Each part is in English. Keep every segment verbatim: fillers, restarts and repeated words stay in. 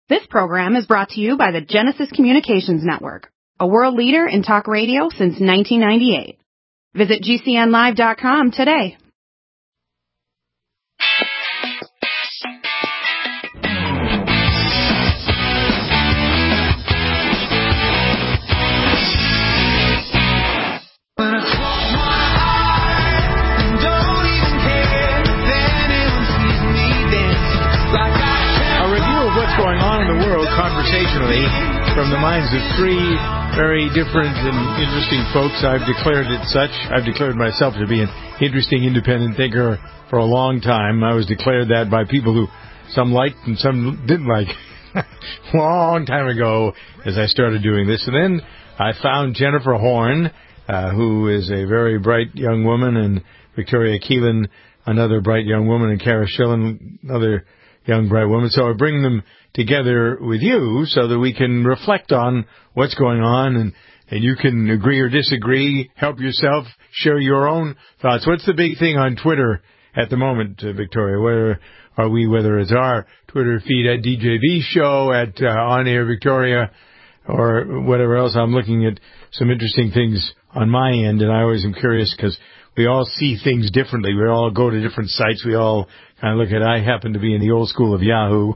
This program is brought to you by the Genesis Communications Network, a world leader in talk radio since nineteen ninety-eight. Visit G C N live dot com today. Going on in the world conversationally from the minds of three very different and interesting folks. I've declared it such. I've declared myself to be an interesting independent thinker for a long time. I was declared that by people who some liked and some didn't like long time ago as I started doing this. And then I found Jennifer Horn, uh, who is a very bright young woman, and Victoria Keelan, another bright young woman, and Kara Schillen, another young bright woman. So I bring them together with you so that we can reflect on what's going on, and, and you can agree or disagree, help yourself, share your own thoughts. What's the big thing on Twitter at the moment, uh, Victoria? Where are we, whether it's our Twitter feed at D J V Show, at uh, On Air Victoria, or whatever else? I'm looking at some interesting things on my end, and I always am curious because we all see things differently. We all go to different sites. We all kind of look at, I happen to be in the old school of Yahoo.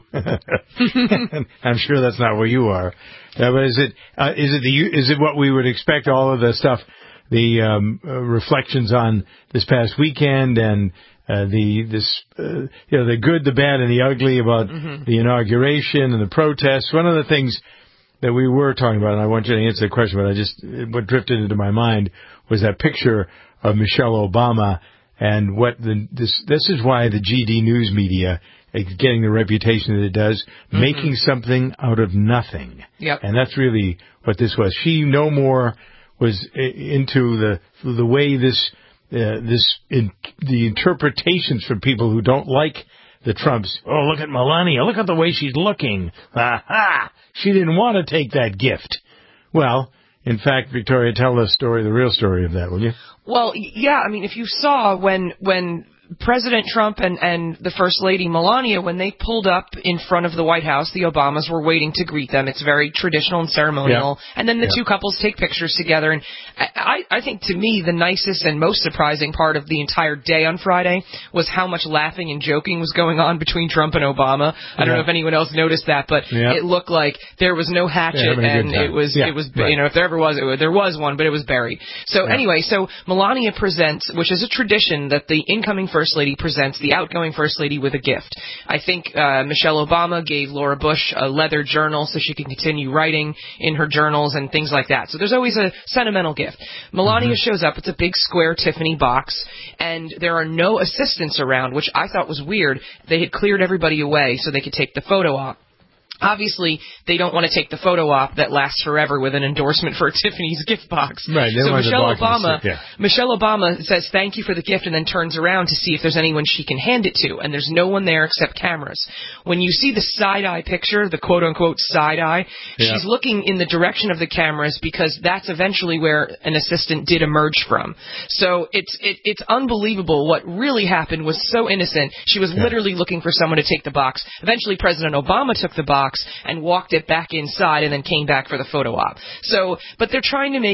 I'm sure that's not where you are. Uh, but is it, uh, is it the, is it what we would expect, all of the stuff, the, um, uh, reflections on this past weekend and, uh, the, this, uh, you know, the good, the bad, and the ugly about mm-hmm. the inauguration and the protests? One of the things that we were talking about, and I want you to answer the question, but I just, what drifted into my mind was that picture of Michelle Obama, and what the this this is why the G D news media is getting the reputation that it does, mm-hmm. making something out of nothing. Yep. And that's really what this was. She no more was into the the way this uh, this in, the interpretations from people who don't like the Trumps. Oh, look at Melania! Look at the way she's looking. Aha! She didn't want to take that gift. Well, in fact, Victoria, tell the story, the real story of that, will you? Well, yeah, I mean, if you saw when when President Trump and, and the First Lady Melania, when they pulled up in front of the White House, the Obamas were waiting to greet them. It's very traditional and ceremonial. Yeah. And then the yeah. two couples take pictures together. And I, I think, to me, the nicest and most surprising part of the entire day on Friday was how much laughing and joking was going on between Trump and Obama. I don't yeah. know if anyone else noticed that, but yeah. it looked like there was no hatchet, yeah, and it was, yeah. it was, right. you know, if there ever was, it was, there was one, but it was buried. So yeah. anyway, so Melania presents, which is a tradition that the incoming First First Lady presents the outgoing First Lady with a gift. I think uh, Michelle Obama gave Laura Bush a leather journal so she can continue writing in her journals and things like that. So there's always a sentimental gift. Melania mm-hmm. shows up. It's a big square Tiffany box, and there are no assistants around, which I thought was weird. They had cleared everybody away so they could take the photo op. Obviously, they don't want to take the photo op that lasts forever with an endorsement for Tiffany's gift box. Right. So Michelle Obama, yeah. Michelle Obama says thank you for the gift and then turns around to see if there's anyone she can hand it to. And there's no one there except cameras. When you see the side-eye picture, the quote-unquote side-eye, yeah. she's looking in the direction of the cameras because that's eventually where an assistant did emerge from. So it's it, it's unbelievable. What really happened was so innocent. She was yeah. literally looking for someone to take the box. Eventually, President Obama took the box and walked it back inside and then came back for the photo op. So, but they're trying to make,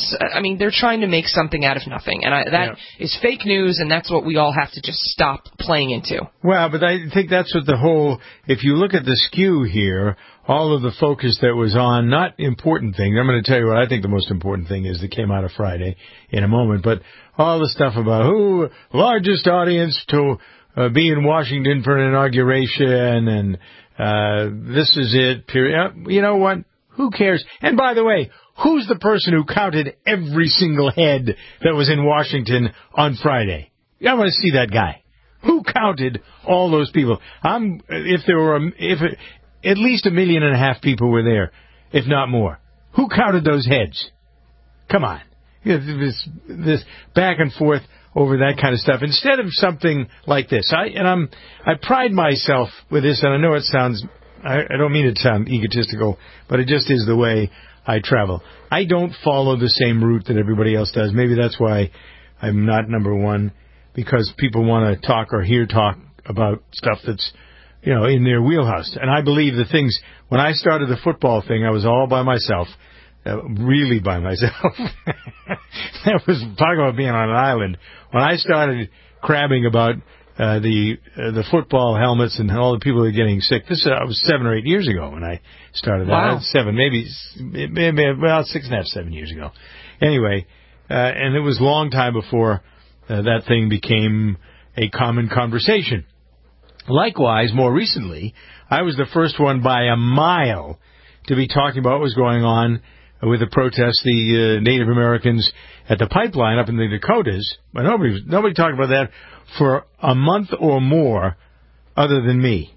I mean, they're trying to make something out of nothing. And I, that yeah. is fake news, and that's what we all have to just stop playing into. Well, but I think that's what the whole, if you look at the skew here, all of the focus that was on, not important things. I'm going to tell you what I think the most important thing is that came out of Friday in a moment, but all the stuff about who, largest audience to uh, be in Washington for an inauguration, and Uh, this is it, period. You know what? Who cares? And by the way, who's the person who counted every single head that was in Washington on Friday? I want to see that guy. Who counted all those people? I'm, if there were, a, if it, at least a million and a half people were there, if not more. Who counted those heads? Come on. This, this back and forth over that kind of stuff, instead of something like this. I and I'm I pride myself with this, and I know it sounds, I, I don't mean it to sound egotistical, but it just is the way I travel. I don't follow the same route that everybody else does. Maybe that's why I'm not number one, because people want to talk or hear talk about stuff that's you know, in their wheelhouse. And I believe the things, when I started the football thing, I was all by myself, uh, really by myself. That was, talking about being on an island. When I started crabbing about uh, the uh, the football helmets and all the people that are getting sick, this uh, was seven or eight years ago when I started that. Wow. Seven, maybe, maybe, well, six and a half, seven years ago. Anyway, uh, and it was a long time before uh, that thing became a common conversation. Likewise, more recently, I was the first one by a mile to be talking about what was going on with the protests, the uh, Native Americans at the pipeline up in the Dakotas. But nobody, nobody talked about that for a month or more other than me.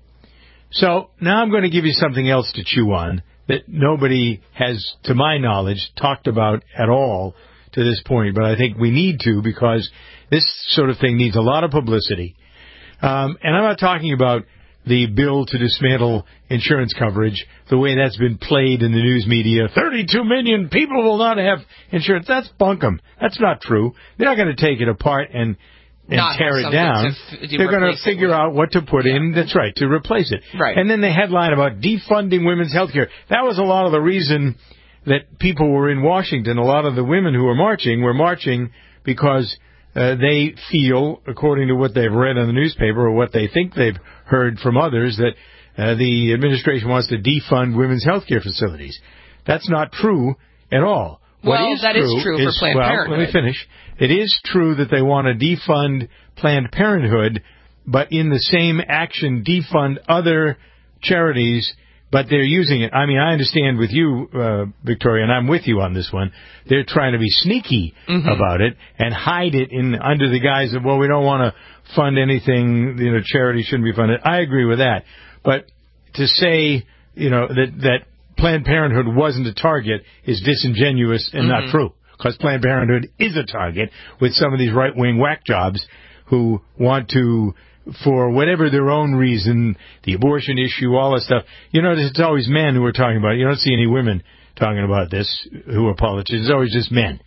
So now I'm going to give you something else to chew on that nobody has, to my knowledge, talked about at all to this point. But I think we need to, because this sort of thing needs a lot of publicity. Um, and I'm not talking about the bill to dismantle insurance coverage, the way that's been played in the news media. thirty-two million people will not have insurance. That's bunkum. That's not true. They're not going to take it apart and, and tear it down. F- They're going to figure out what to put yeah. in. That's right, to replace it. Right. And then the headline about defunding women's health care. That was a lot of the reason that people were in Washington. A lot of the women who were marching were marching because Uh, they feel, according to what they've read in the newspaper or what they think they've heard from others, that uh, the administration wants to defund women's health care facilities. That's not true at all. Well, what is that true is true is, for Planned well, Parenthood. Let me finish. It is true that they want to defund Planned Parenthood, but in the same action defund other charities, but they're using it. I mean, I understand with you, uh, Victoria, and I'm with you on this one. They're trying to be sneaky mm-hmm. about it and hide it in under the guise of, well, we don't want to fund anything, you know, charity shouldn't be funded. I agree with that. But to say, you know, that, that Planned Parenthood wasn't a target is disingenuous and mm-hmm. not true. Because Planned Parenthood is a target with some of these right-wing whack jobs who want to, for whatever their own reason, the abortion issue, all that stuff. You notice it's always men who are talking about it. You don't see any women talking about this who are politicians. It's always just men.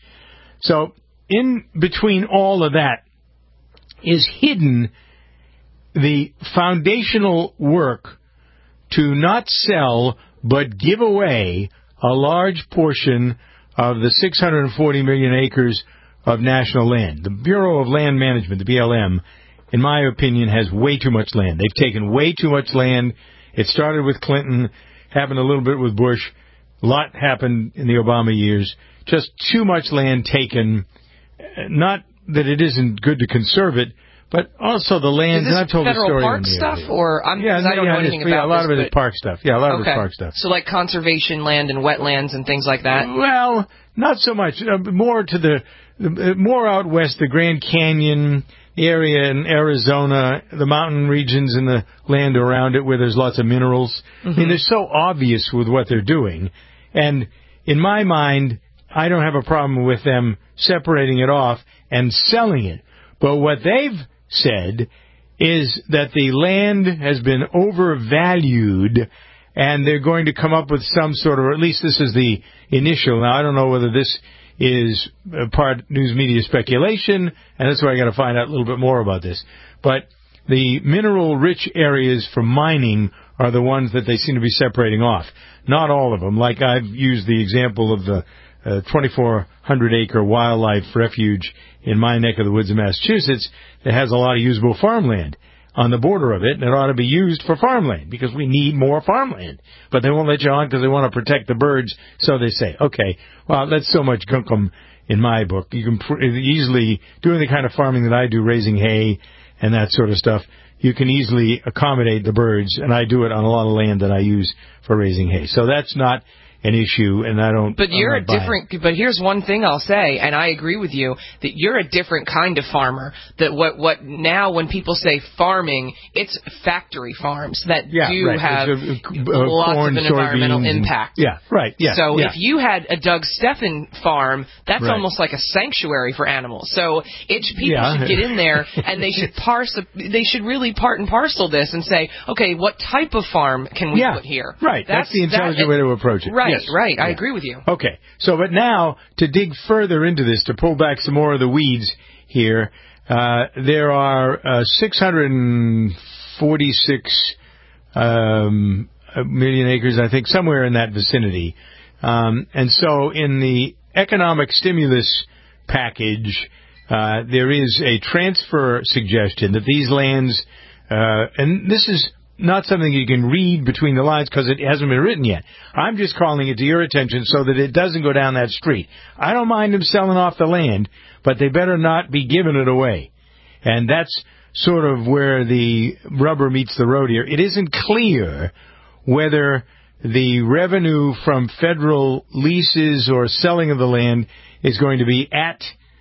So in between all of that is hidden the foundational work to not sell but give away a large portion of the six hundred forty million acres of national land. The Bureau of Land Management, the B L M, in my opinion, has way too much land. They've taken way too much land. It started with Clinton, happened a little bit with Bush. A lot happened in the Obama years. Just too much land taken. Not that it isn't good to conserve it, but also the land. Is this and I've told federal the story park on the stuff, area. or I'm, yeah, I don't yeah, know anything yeah, about a lot this, of it is park stuff. Yeah, a lot okay. of it is park stuff. So like conservation land and wetlands and things like that. Well, not so much. Uh, more to the, the more out west, the Grand Canyon area in Arizona, the mountain regions and the land around it where there's lots of minerals. Mm-hmm. I mean, they're so obvious with what they're doing. And in my mind, I don't have a problem with them separating it off and selling it. But what they've said is that the land has been overvalued and they're going to come up with some sort of, or at least this is the initial. Now, I don't know whether this is part news media speculation, and that's why I got to find out a little bit more about this. But the mineral-rich areas for mining are the ones that they seem to be separating off. Not all of them. Like I've used the example of the uh, twenty-four hundred acre wildlife refuge in my neck of the woods of Massachusetts that has a lot of usable farmland on the border of it, and it ought to be used for farmland because we need more farmland. But they won't let you on because they want to protect the birds, so they say, okay, well, that's so much gunkum in my book. You can pr- easily, doing the kind of farming that I do, raising hay and that sort of stuff, you can easily accommodate the birds, and I do it on a lot of land that I use for raising hay. So that's not an issue, and I don't. But you're a different. It. But here's one thing I'll say, and I agree with you that you're a different kind of farmer. That what what now when people say farming, it's factory farms that yeah, do right. have a, a, lots corn, of an environmental impact. And, yeah, right. Yeah. So yeah. if you had a Doug Steffen farm, that's right. almost like a sanctuary for animals. So it people yeah. should get in there and they should parse. They should really part and parcel this and say, okay, what type of farm can we yeah. put here? Right. That's, that's the intelligent that, way to approach it. Right. Yes. Right. I yeah. agree with you. Okay. So, but now, to dig further into this, to pull back some more of the weeds here, uh, there are uh, six hundred forty-six um, a million acres, I think, somewhere in that vicinity. Um, and so in the economic stimulus package, uh, there is a transfer suggestion that these lands, uh, and this is not something you can read between the lines because it hasn't been written yet. I'm just calling it to your attention so that it doesn't go down that street. I don't mind them selling off the land, but they better not be giving it away. And that's sort of where the rubber meets the road here. It isn't clear whether the revenue from federal leases or selling of the land is going to be at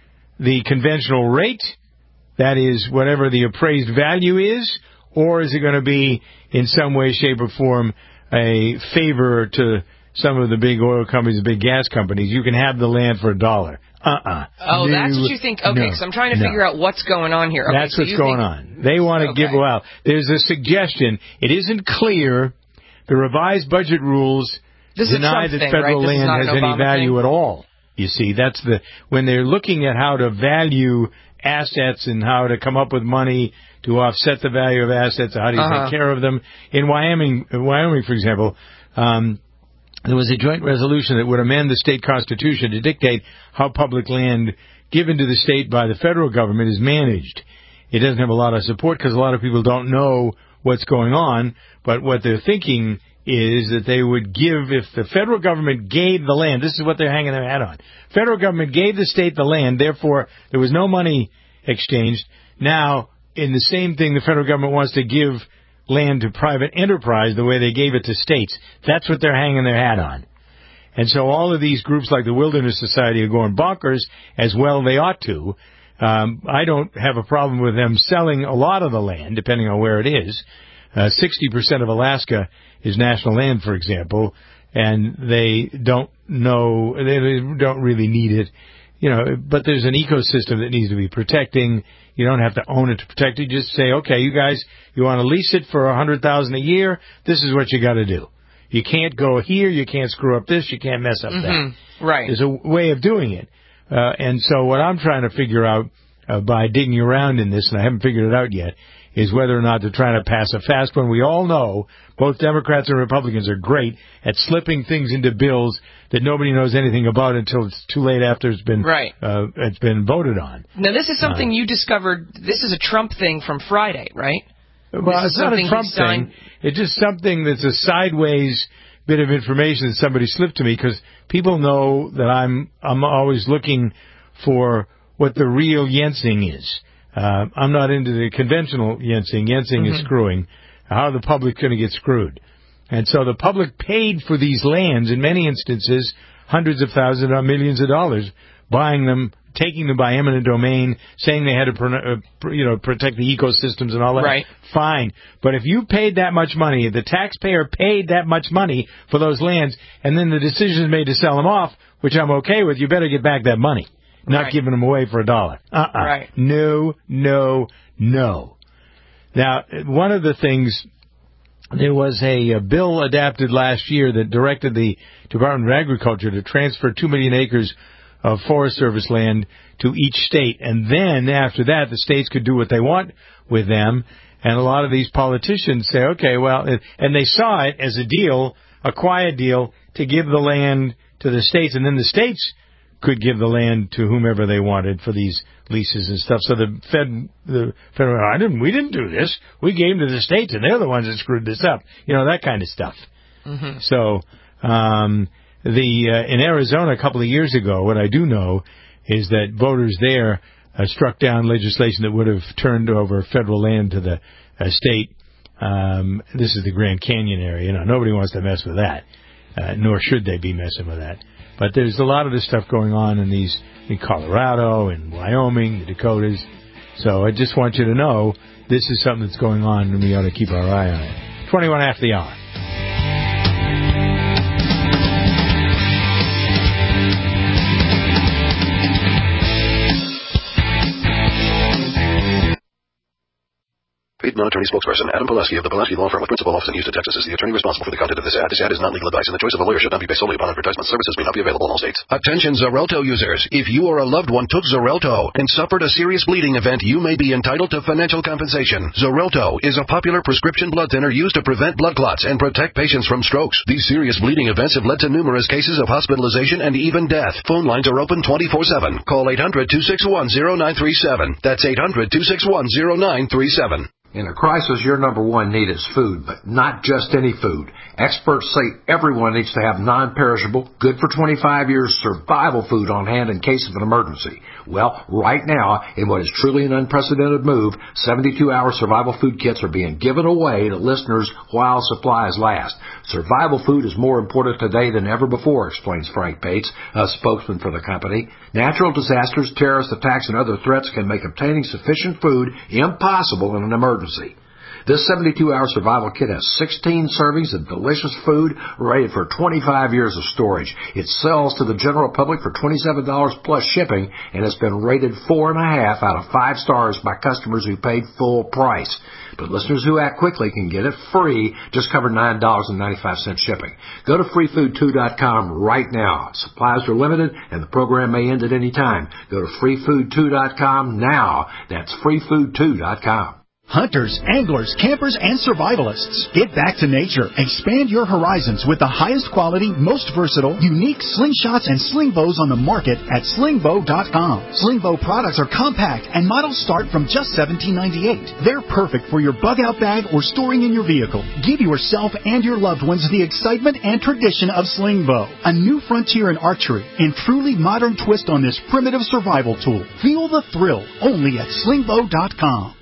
the conventional rate, that is, whatever the appraised value is, or is it going to be, in some way, shape, or form, a favor to some of the big oil companies, the big gas companies? You can have the land for a dollar. Uh-uh. Oh, no, that's what you think? Okay, because no, I'm trying to no. figure out what's going on here. Okay, that's so what's going on. They want to okay. give, well, there's a suggestion. It isn't clear. The revised budget rules this deny that thing, federal right? land has any value thing? at all. You see, that's the, when they're looking at how to value assets and how to come up with money to offset the value of assets, how do you uh-huh. take care of them. In Wyoming, in Wyoming, for example, um, there was a joint resolution that would amend the state constitution to dictate how public land given to the state by the federal government is managed. It doesn't have a lot of support because a lot of people don't know what's going on, but what they're thinking is that they would give, if the federal government gave the land, this is what they're hanging their hat on. Federal government gave the state the land, therefore there was no money exchanged. Now, in the same thing, the federal government wants to give land to private enterprise the way they gave it to states. That's what they're hanging their hat on. And so all of these groups like the Wilderness Society are going bonkers, as well they ought to. Um, I don't have a problem with them selling a lot of the land, depending on where it is. Uh, sixty percent of Alaska is national land, for example, and they don't know, they don't really need it. You know, but there's an ecosystem that needs to be protecting. You don't have to own it to protect it. Just say, okay, you guys, you want to lease it for a hundred thousand a year. This is what you got to do. You can't go here. You can't screw up this. You can't mess up mm-hmm. that. Right. There's a way of doing it. Uh, and so what I'm trying to figure out uh, by digging around in this, and I haven't figured it out yet, is whether or not they're trying to pass a fast one. We all know both Democrats and Republicans are great at slipping things into bills that nobody knows anything about until it's too late after it's been right. uh, it's been voted on. Now, this is something uh, you discovered. This is a Trump thing from Friday, right? Well, this it's not a Trump signed... thing. It's just something that's a sideways bit of information that somebody slipped to me, because people know that I'm I'm always looking for what the real Yensing is. Uh, I'm not into the conventional Yensing. Yensing mm-hmm. is screwing. How are the public going to get screwed? And so the public paid for these lands, in many instances, hundreds of thousands or millions of dollars, buying them, taking them by eminent domain, saying they had to uh, you know, protect the ecosystems and all that. Right. Fine. But if you paid that much money, the taxpayer paid that much money for those lands, and then the decision is made to sell them off, which I'm okay with, you better get back that money. Not right. giving them away for a dollar. Uh-uh. Right. No, no, no. Now, one of the things, there was a, a bill adapted last year that directed the Department of Agriculture to transfer two million acres of Forest Service land to each state. And then, after that, the states could do what they want with them. And a lot of these politicians say, okay, well, and they saw it as a deal, a quiet deal, to give the land to the states. And then the states could give the land to whomever they wanted for these leases and stuff. So the Fed, the federal, I didn't, we didn't do this. We gave them to the states, and they're the ones that screwed this up. You know, that kind of stuff. Mm-hmm. So, um, the uh, in Arizona a couple of years ago, what I do know is that voters there uh, struck down legislation that would have turned over federal land to the uh, state. Um, this is the Grand Canyon area. You know, nobody wants to mess with that, uh, nor should they be messing with that. But there's a lot of this stuff going on in these, in Colorado, in Wyoming, the Dakotas. So I just want you to know this is something that's going on, and we ought to keep our eye on it. twenty-one after the hour. Paid non-attorney spokesperson Adam Pulaski of the Pulaski Law Firm with principal office in Houston, Texas is the attorney responsible for the content of this ad. This ad is not legal advice, and the choice of a lawyer should not be based solely upon advertisement. Services may not be available in all states. Attention Xarelto users. If you or a loved one took Xarelto and suffered a serious bleeding event, you may be entitled to financial compensation. Xarelto is a popular prescription blood thinner used to prevent blood clots and protect patients from strokes. These serious bleeding events have led to numerous cases of hospitalization and even death. Phone lines are open twenty-four seven. Call eight hundred, two six one, zero nine three seven. That's eight hundred, two six one, zero nine three seven. In a crisis, your number one need is food, but not just any food. Experts say everyone needs to have non-perishable, good for twenty-five years survival food on hand in case of an emergency. Well, right now, in what is truly an unprecedented move, seventy-two hour survival food kits are being given away to listeners while supplies last. Survival food is more important today than ever before, explains Frank Bates, a spokesman for the company. Natural disasters, terrorist attacks, and other threats can make obtaining sufficient food impossible in an emergency. This seventy-two hour survival kit has sixteen servings of delicious food rated for twenty-five years of storage. It sells to the general public for twenty-seven dollars plus shipping and has been rated four and a half out of five stars by customers who paid full price. But listeners who act quickly can get it free, just cover nine dollars and ninety-five cents shipping. Go to free food two dot com right now. Supplies are limited and the program may end at any time. Go to free food two dot com now. That's free food two dot com. Hunters, anglers, campers, and survivalists. Get back to nature. Expand your horizons with the highest quality, most versatile, unique slingshots and sling bows on the market at sling bow dot com. Sling bow products are compact and models start from just seventeen ninety-eight. They're perfect for your bug-out bag or storing in your vehicle. Give yourself and your loved ones the excitement and tradition of sling bow. A new frontier in archery and truly modern twist on this primitive survival tool. Feel the thrill only at sling bow dot com.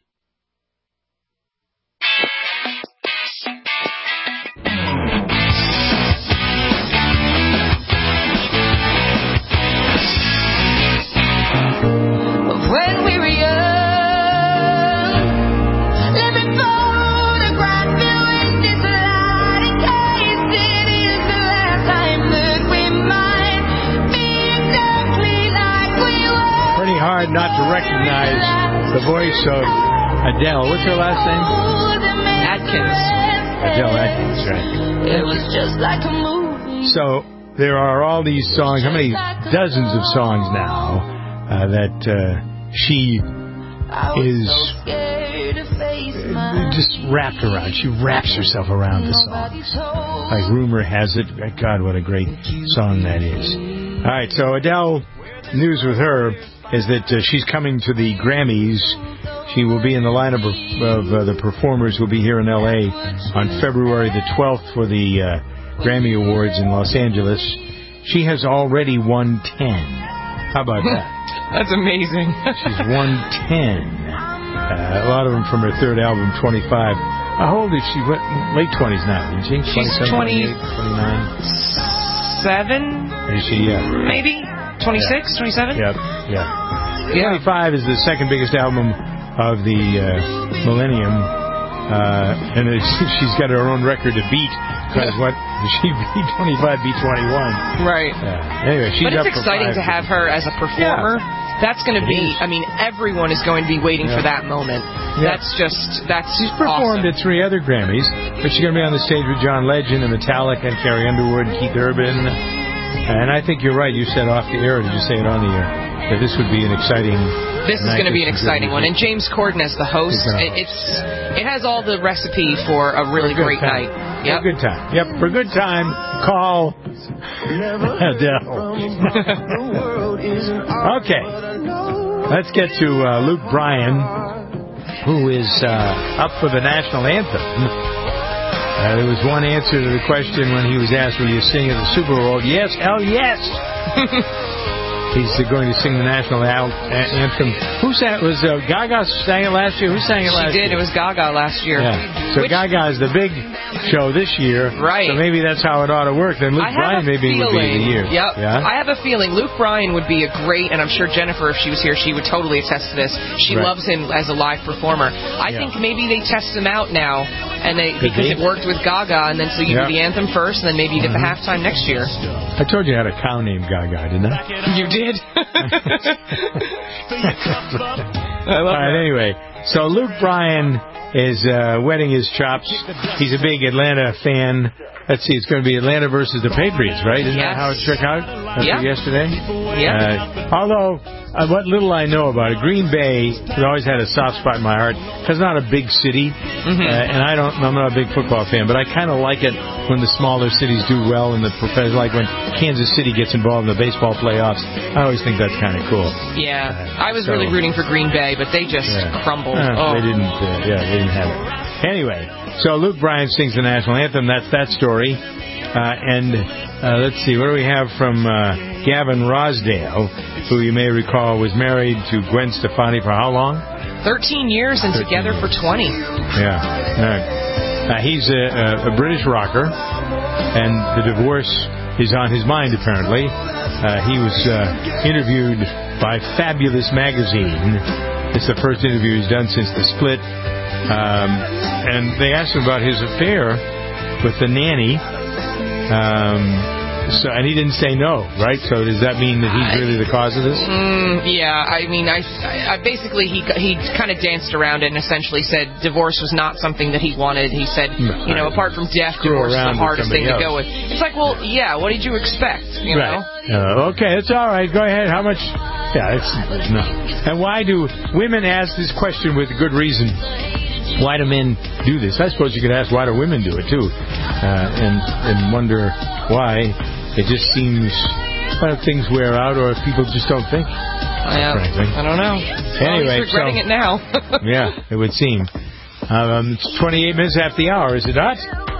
Hard not to recognize the voice of Adele. What's her last name? Atkins. Adele Atkins, right. It was just like a movie. So there are all these songs, how many dozens of songs now uh, that uh, she is uh, just wrapped around. She wraps herself around the songs. Like Rumor Has It. God, what a great song that is. All right, so Adele, news with her is that uh, she's coming to the Grammys. She will be in the lineup of, of uh, the performers who will be here in L A on February the twelfth for the uh, Grammy Awards in Los Angeles. She has already won ten. How about that? That's amazing. She's won ten. Uh, a lot of them from her third album, twenty-five. How old is she? What, late twenties now, isn't she? She's twenty-seven. Is she? Yeah. Maybe? twenty-six, yeah. twenty-seven? Yep, yeah. yeah. twenty-five is the second biggest album of the uh, millennium, uh, and it's, she's got her own record to beat, because what, she beat twenty-five, beat twenty-one. Right. Uh, anyway, she's But it's up for exciting five. to have her as a performer. Yeah. That's going to be, is. I mean, everyone is going to be waiting yeah. for that moment. Yeah. That's just, that's She's performed awesome. at three other Grammys, but she's going to be on the stage with John Legend and Metallica and Carrie Underwood and Keith Urban. And I think you're right. You said off the air, or did you say it on the air, that this would be an exciting This is going to be an exciting one. And James Corden as the host, it, it's it has all the recipe for a really for a great time. night. Yep. Yep. For a good time. Yep, for a good time, call Adele. Okay. Let's get to uh, Luke Bryan, who is uh, up for the national anthem. Uh, there was one answer to the question when he was asked, will you sing at the Super Bowl? Yes, hell yes! He's going to sing the national al- anthem. Who sang it? Was uh, Gaga sang it last year? Who sang it last She did. year? It was Gaga last year. Yeah. So Which, Gaga is the big show this year. Right. So maybe that's how it ought to work. Then Luke I have Bryan a maybe feeling, would be the year. Yep. Yeah? I have a feeling Luke Bryan would be a great, and I'm sure Jennifer, if she was here, she would totally attest to this. She Right. loves him as a live performer. I Yeah. think maybe they test him out now, and they Could because they? it worked with Gaga, and then so you Yeah. do the anthem first, and then maybe you get Mm-hmm. the halftime next year. I told you I had a cow named Gaga, didn't I? You did. I love All right, that. anyway, so Luke Bryan is uh, wetting his chops. He's a big Atlanta fan. Let's see, it's going to be Atlanta versus the Patriots, right? Isn't yes. that how it shook out after yeah. yesterday? Yeah. Uh, although, uh, what little I know about it, Green Bay has always had a soft spot in my heart because it's not a big city, mm-hmm. uh, and I don't, I'm not a big football fan, but I kind of like it when the smaller cities do well in the professional, like when Kansas City gets involved in the baseball playoffs. I always think that's kind of cool. Yeah, uh, I was so, really rooting for Green Bay, but they just yeah. crumbled. Uh, oh. They didn't. Uh, yeah, they didn't have it. Anyway, so Luke Bryan sings the national anthem. That's that story. Uh, and uh, let's see, what do we have from uh, Gavin Rosdale, who you may recall was married to Gwen Stefani for how long? Thirteen years and together years. for twenty. Yeah. Right. Uh, he's a, a British rocker, and the divorce is on his mind, apparently. Uh, he was uh, interviewed by Fabulous Magazine. It's the first interview he's done since the split. Um, and they asked him about his affair with the nanny. Um, so, and he didn't say no, right? So does that mean that he's really the cause of this? Mm, yeah, I mean, I, I basically he he kind of danced around it and essentially said divorce was not something that he wanted. He said, right. you know, apart from death, Screw divorce is the hardest thing else. to go with. It's like, well, yeah, what did you expect? You right. know? Uh, okay, it's all right. Go ahead. How much? Yeah, it's no. And why do women ask this question with good reason? Why do men do this? I suppose you could ask why do women do it too, uh, and and wonder why. It just seems well, things wear out, or people just don't think. Yeah, frankly. I don't know. Anyway, well, he's regretting so, it now. yeah, it would seem. Um, it's twenty-eight minutes after the hour, is it not?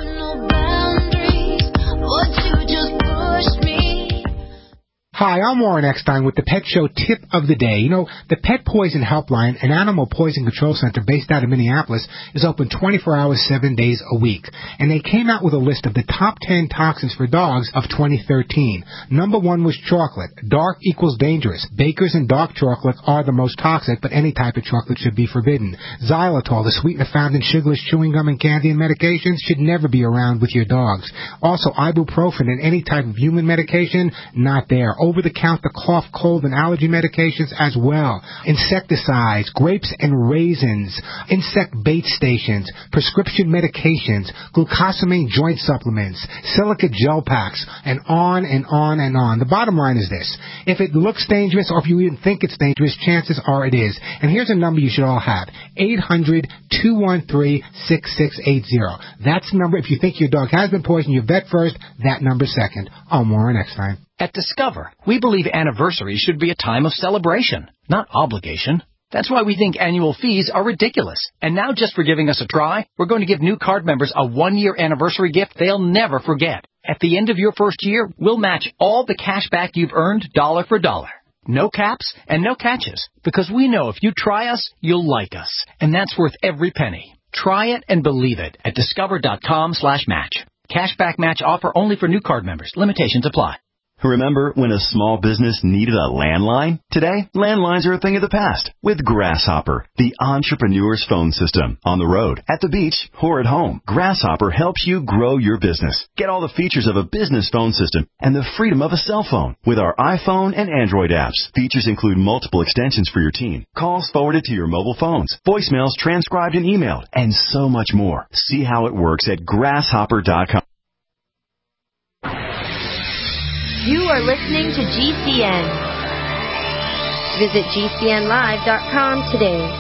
Hi, I'm Warren Eckstein with the Pet Show Tip of the Day. You know, the Pet Poison Helpline, an animal poison control center based out of Minneapolis, is open twenty-four hours, seven days a week. And they came out with a list of the top ten toxins for dogs of twenty thirteen. Number one was chocolate. Dark equals dangerous. Baker's and dark chocolate are the most toxic, but any type of chocolate should be forbidden. Xylitol, the sweetener found in sugarless chewing gum and candy and medications, should never be around with your dogs. Also, ibuprofen and any type of human medication, not there. Over-the-counter cough, cold, and allergy medications as well. Insecticides, grapes and raisins, insect bait stations, prescription medications, glucosamine joint supplements, silica gel packs, and on and on and on. The bottom line is this. If it looks dangerous or if you even think it's dangerous, chances are it is. And here's a number you should all have. eight hundred, two one three, six six eight zero. That's the number if you think your dog has been poisoned. Your vet first, that number second. I'm Warren Eckstein. At Discover, we believe anniversaries should be a time of celebration, not obligation. That's why we think annual fees are ridiculous. And now, just for giving us a try, we're going to give new card members a one-year anniversary gift they'll never forget. At the end of your first year, we'll match all the cash back you've earned dollar for dollar. No caps and no catches, because we know if you try us, you'll like us. And that's worth every penny. Try it and believe it at discover.com slash match. Cashback match offer only for new card members. Limitations apply. Remember when a small business needed a landline? Today, landlines are a thing of the past with Grasshopper, the entrepreneur's phone system. On the road, at the beach, or at home, Grasshopper helps you grow your business. Get all the features of a business phone system and the freedom of a cell phone with our iPhone and Android apps. Features include multiple extensions for your team, calls forwarded to your mobile phones, voicemails transcribed and emailed, and so much more. See how it works at grasshopper dot com. You are listening to G C N. Visit G C N live dot com today.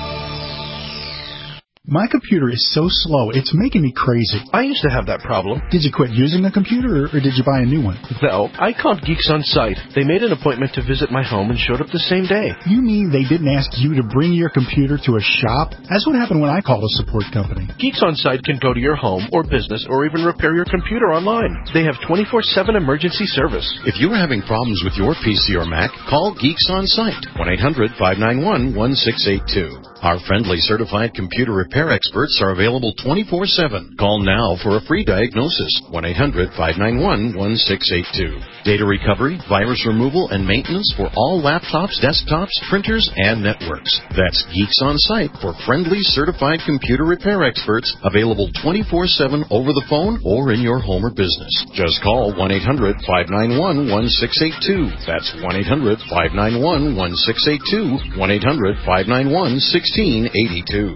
My computer is so slow, it's making me crazy. I used to have that problem. Did you quit using a computer, or, or did you buy a new one? No, I called Geeks On Site. They made an appointment to visit my home and showed up the same day. You mean they didn't ask you to bring your computer to a shop? That's what happened when I called a support company. Geeks On Site can go to your home or business or even repair your computer online. They have twenty-four seven emergency service. If you're having problems with your P C or Mac, call Geeks On Site, one eight hundred, five nine one, one six eight two. Our friendly certified computer repair experts are available twenty-four seven. Call now for a free diagnosis, one eight hundred, five nine one, one six eight two. Data recovery, virus removal, and maintenance for all laptops, desktops, printers, and networks. That's Geeks On Site for friendly certified computer repair experts, available twenty-four seven over the phone or in your home or business. Just call one eight hundred, five nine one, one six eight two. That's one eight hundred, five nine one, one six eight two, one eight hundred, five nine one, one six eight two.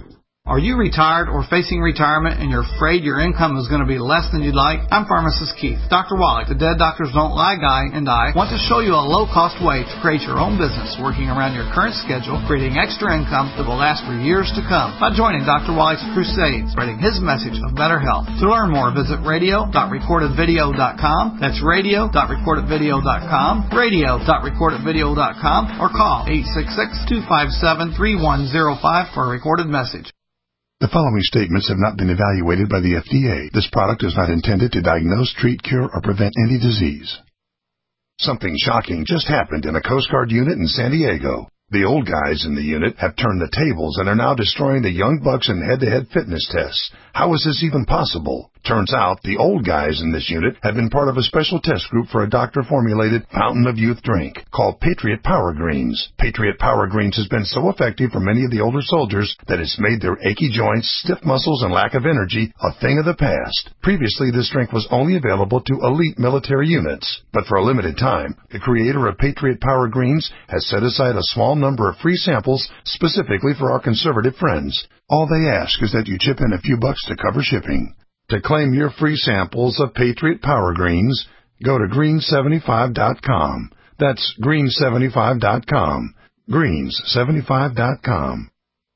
Are you retired or facing retirement and you're afraid your income is going to be less than you'd like? I'm Pharmacist Keith. Doctor Wallach, the Dead Doctors Don't Lie guy, and I want to show you a low-cost way to create your own business working around your current schedule, creating extra income that will last for years to come by joining Doctor Wallach's crusades, spreading his message of better health. To learn more, visit radio dot recorded video dot com. That's radio dot recorded video dot com, radio dot recorded video dot com, or call eight six six, two five seven, three one zero five for a recorded message. The following statements have not been evaluated by the F D A. This product is not intended to diagnose, treat, cure, or prevent any disease. Something shocking just happened in a Coast Guard unit in San Diego. The old guys in the unit have turned the tables and are now destroying the young bucks in head-to-head fitness tests. How is this even possible? Turns out the old guys in this unit have been part of a special test group for a doctor-formulated Fountain of Youth drink called Patriot Power Greens. Patriot Power Greens has been so effective for many of the older soldiers that it's made their achy joints, stiff muscles, and lack of energy a thing of the past. Previously, this drink was only available to elite military units, but for a limited time, the creator of Patriot Power Greens has set aside a small number of free samples specifically for our conservative friends. All they ask is that you chip in a few bucks to cover shipping. To claim your free samples of Patriot Power Greens, go to green seventy-five dot com. That's green seventy-five dot com. greens seventy-five dot com.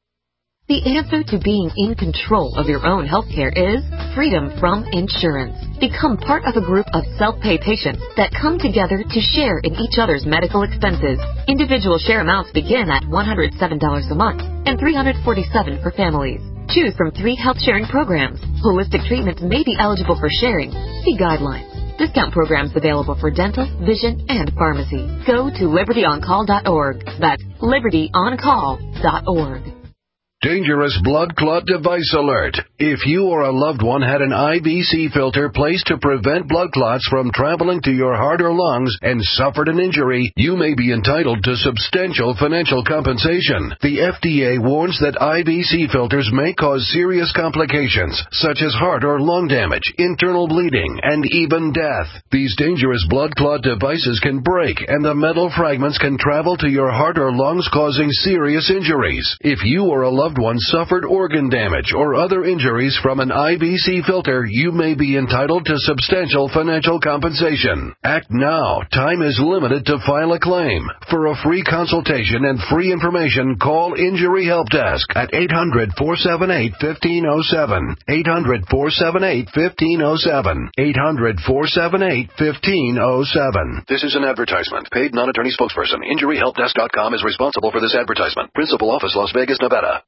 The answer to being in control of your own healthcare is freedom from insurance. Become part of a group of self-pay patients that come together to share in each other's medical expenses. Individual share amounts begin at one hundred seven dollars a month and three hundred forty-seven dollars for families. Choose from three health sharing programs. Holistic treatments may be eligible for sharing. See guidelines. Discount programs available for dental, vision, and pharmacy. Go to liberty on call dot org. That's liberty on call dot org. Dangerous blood clot device alert. If you or a loved one had an I V C filter placed to prevent blood clots from traveling to your heart or lungs and suffered an injury, you may be entitled to substantial financial compensation. The F D A warns that I V C filters may cause serious complications, such as heart or lung damage, internal bleeding, and even death. These dangerous blood clot devices can break, and the metal fragments can travel to your heart or lungs, causing serious injuries. If you or a loved one suffered organ damage or other injuries from an I V C filter, you may be entitled to substantial financial compensation. Act now. Time is limited to file a claim. For a free consultation and free information, call Injury Help Desk at eight hundred, four seven eight, one five zero seven. eight hundred, four seven eight, one five zero seven. eight hundred, four seven eight, one five zero seven. This is an advertisement. Paid non-attorney spokesperson. Injury Help Desk dot com is responsible for this advertisement. Principal office, Las Vegas, Nevada.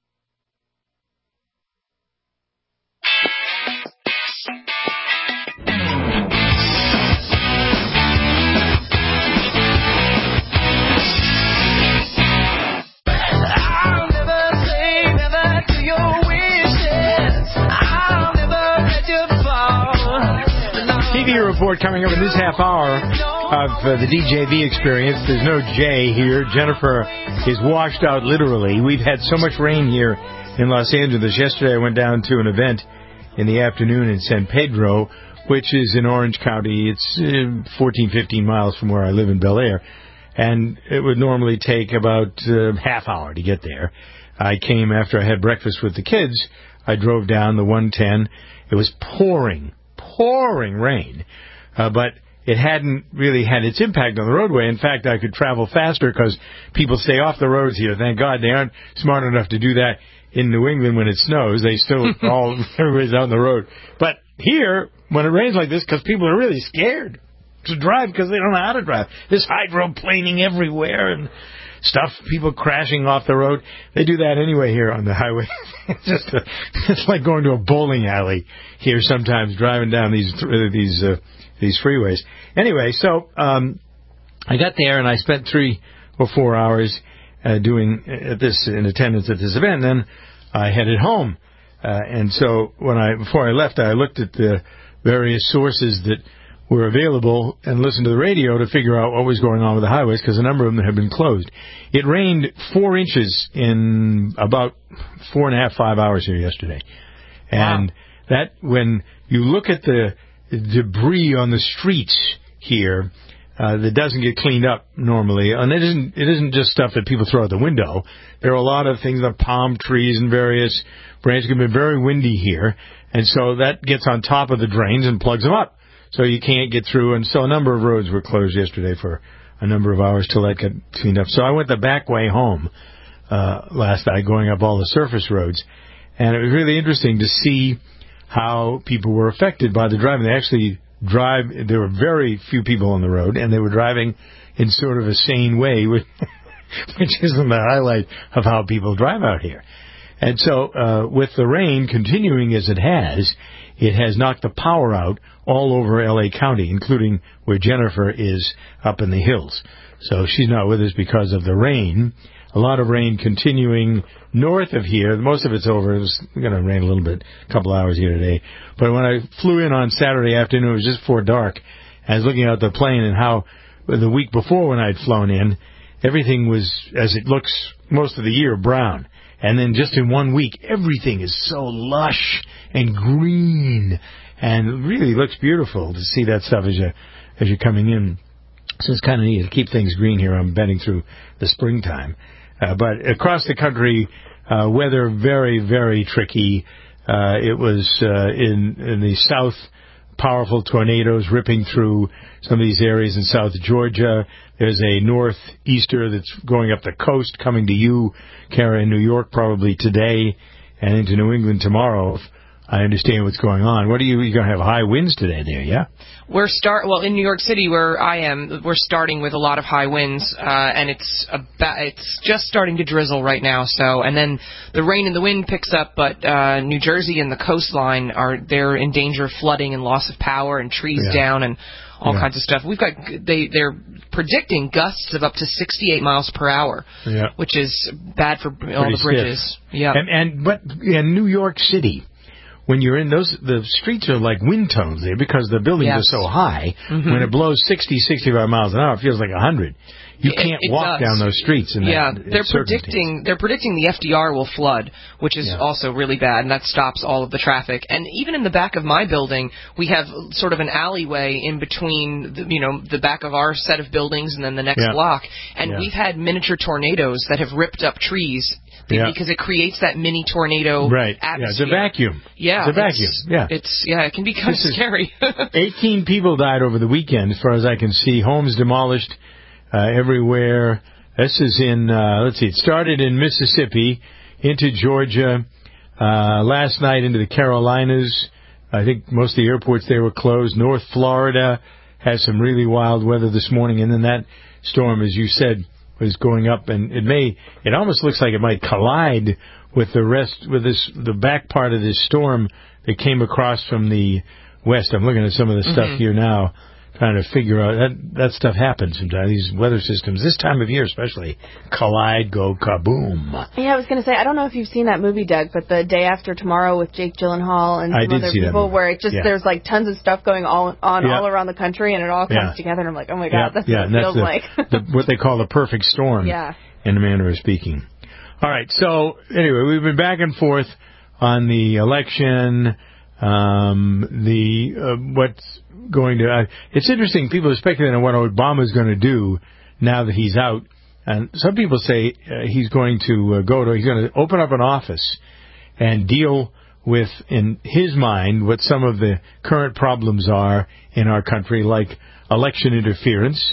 T V report coming up in this half hour of uh, the D J V experience. There's no Jay here. Jennifer is washed out literally. We've had so much rain here in Los Angeles. Yesterday I went down to an event in the afternoon in San Pedro, which is in Orange County. It's uh, fourteen, fifteen miles from where I live in Bel Air. And it would normally take about a uh, half hour to get there. I came after I had breakfast with the kids. I drove down the one ten. It was pouring. pouring rain, uh, but it hadn't really had its impact on the roadway. In fact, I could travel faster because people stay off the roads here. Thank God they aren't smart enough to do that in New England when it snows. They still all everybody's out on the road. But here, when it rains like this, because people are really scared to drive because they don't know how to drive. There's hydroplaning everywhere and stuff, people crashing off the road. They do that anyway here on the highway. It's just a, it's like going to a bowling alley here sometimes, driving down these these uh, these freeways. Anyway, so um, I got there and I spent three or four hours uh, doing uh, this in attendance at this event. And then I headed home, uh, and so when I before I left, I looked at the various sources that were available and listened to the radio to figure out what was going on with the highways, because a number of them had been closed. It rained four inches in about four and a half, five hours here yesterday. And wow. that, when you look at the debris on the streets here, uh, that doesn't get cleaned up normally. And it isn't, it isn't just stuff that people throw out the window. There are a lot of things, like palm trees and various branches. It's been very windy here. And so that gets on top of the drains and plugs them up. So you can't get through. And so a number of roads were closed yesterday for a number of hours till that got cleaned up. So I went the back way home uh, last night, going up all the surface roads. And it was really interesting to see how people were affected by the driving. They actually drive, there were very few people on the road, and they were driving in sort of a sane way, which isn't the highlight of how people drive out here. And so uh, with the rain continuing as it has, it has knocked the power out all over L A County, including where Jennifer is up in the hills. So she's not with us because of the rain. A lot of rain continuing north of here. Most of it's over. It's going to rain a little bit, a couple hours here today. But when I flew in on Saturday afternoon, it was just before dark. I was looking out the plane and how the week before when I'd flown in, everything was, as it looks most of the year, brown. And then just in one week, everything is so lush and green. And it really looks beautiful to see that stuff as, you, as you're coming in. So it's kind of neat to keep things green here. I'm bending through the springtime. Uh, but across the country, uh, weather very, very tricky. Uh, it was uh, in, in the south, powerful tornadoes ripping through some of these areas in South Georgia. There's a northeaster that's going up the coast, coming to you, Kara, in New York probably today, and into New England tomorrow. I understand what's going on. What are you, you're going to have high winds today there, yeah? We're start well in New York City where I am. We're starting with a lot of high winds, uh, and it's about, it's just starting to drizzle right now. So, and then the rain and the wind picks up, but uh, New Jersey and the coastline are they're in danger of flooding and loss of power and trees yeah. down and all yeah. kinds of stuff. We've got they they're predicting gusts of up to sixty-eight miles per hour, yeah. which is bad for Pretty all the bridges. Stiff. Yeah, and and but in New York City, when you're in those, the streets are like wind tones there because the buildings yes. are so high. Mm-hmm. When it blows sixty, sixty-five miles an hour, it feels like one hundred. You can't it, it walk does. down those streets. In yeah, that they're predicting they're predicting the F D R will flood, which is yeah. also really bad, and that stops all of the traffic. And even in the back of my building, we have sort of an alleyway in between, the, you know, the back of our set of buildings and then the next yeah. block. And yeah. we've had miniature tornadoes that have ripped up trees. Yeah. Because it creates that mini tornado right. atmosphere. Yeah, it's a vacuum. Yeah, it's a vacuum. It's, yeah, it's yeah, it can be kind of scary. eighteen people died over the weekend, as far as I can see. Homes demolished uh, everywhere. This is in. Uh, let's see. It started in Mississippi, into Georgia. Uh, last night into the Carolinas. I think most of the airports there were closed. North Florida has some really wild weather this morning, and then that storm, as you said, was going up, and it may, it almost looks like it might collide with the rest, with this, the back part of this storm that came across from the west. I'm looking at some of the stuff mm-hmm. here now, trying to figure out, that that stuff happens sometimes, these weather systems, this time of year especially, collide, go kaboom. Yeah, I was going to say, I don't know if you've seen that movie, Doug, but The Day After Tomorrow with Jake Gyllenhaal and some other people, where it just, yeah. there's like tons of stuff going all, on yeah. all around the country, and it all comes yeah. together, and I'm like, oh my God, yeah. that's yeah, what it feels the, like. the, what they call the perfect storm, yeah. in a manner of speaking. All right, so anyway, we've been back and forth on the election, um, the uh, what's going to. Uh, it's interesting. People are speculating on what Obama's going to do now that he's out, and some people say uh, he's going to uh, go to. He's going to open up an office and deal with, in his mind, what some of the current problems are in our country, like election interference.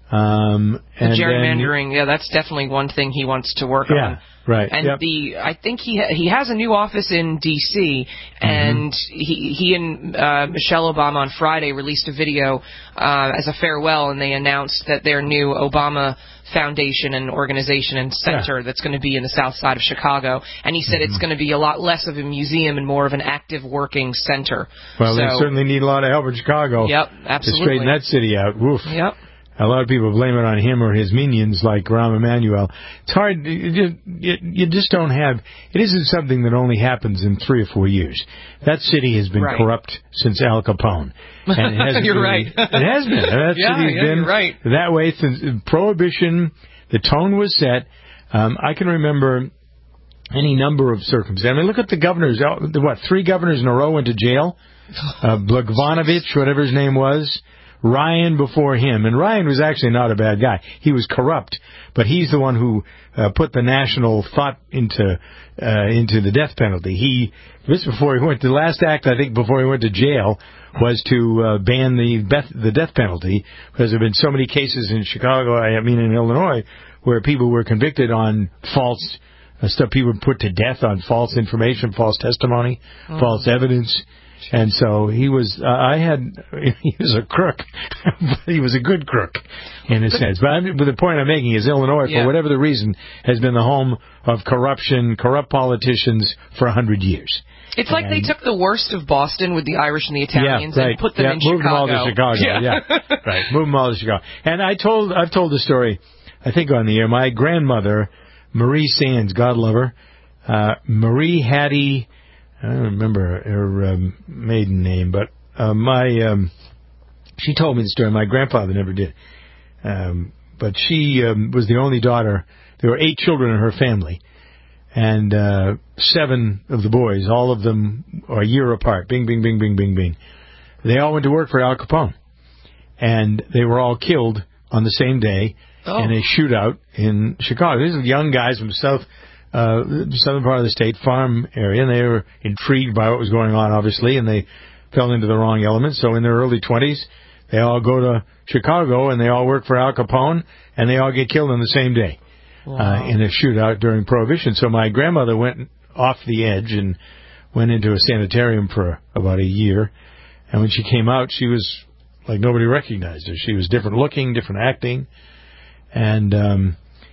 Um, and the gerrymandering, then, yeah, that's definitely one thing he wants to work yeah, on. Right. And yep. the I think he ha- he has a new office in D C and mm-hmm. he he and uh, Michelle Obama on Friday released a video uh, as a farewell, and they announced that their new Obama Foundation and organization and center yeah. that's going to be in the south side of Chicago. And he said mm-hmm. it's going to be a lot less of a museum and more of an active working center. Well, so, they certainly need a lot of help in Chicago. Yep, absolutely. To straighten that city out. Woof. Yep. A lot of people blame it on him or his minions like Rahm Emanuel. It's hard. You, you, you just don't have... It isn't something that only happens in three or four years. That city has been right. corrupt since Al Capone. And it hasn't you're really, right. It has been. That yeah, city has yeah, been you're right. that way since Prohibition. The tone was set. Um, I can remember any number of circumstances. I mean, look at the governors. What, three governors in a row went to jail? Uh, Blagojevich, whatever his name was, Ryan before him, and Ryan was actually not a bad guy. He was corrupt, but he's the one who uh, put the national thought into uh, into the death penalty. He this before he went. The last act, I think, before he went to jail was to uh, ban the death, the death penalty, because there have been so many cases in Chicago, I mean in Illinois, where people were convicted on false uh, stuff. People were put to death on false information, false testimony, oh. false evidence. And so he was, uh, I had, he was a crook. He was a good crook, in a sense. But, I mean, but the point I'm making is Illinois, yeah. for whatever the reason, has been the home of corruption, corrupt politicians for a hundred years. It's like and, they took the worst of Boston with the Irish and the Italians yeah, right. and put them yeah, in moved Chicago. Moved them all to Chicago, yeah. yeah. Right, moved them all to Chicago. And I told, I've told the story, I think on the air, my grandmother, Marie Sands, God love her, uh, Marie Hattie, I don't remember her um, maiden name, but uh, my um, she told me the story. My grandfather never did. Um, but she um, was the only daughter. There were eight children in her family, and uh, seven of the boys, all of them are a year apart. Bing, bing, bing, bing, bing, bing. They all went to work for Al Capone, and they were all killed on the same day oh. in a shootout in Chicago. These are young guys from South Uh, the southern part of the state, farm area, and they were intrigued by what was going on, obviously, and they fell into the wrong element. So in their early twenties, they all go to Chicago, and they all work for Al Capone, and they all get killed on the same day wow. uh, in a shootout during Prohibition. So my grandmother went off the edge and went into a sanitarium for about a year, and when she came out, she was like nobody recognized her. She was different looking, different acting, and um,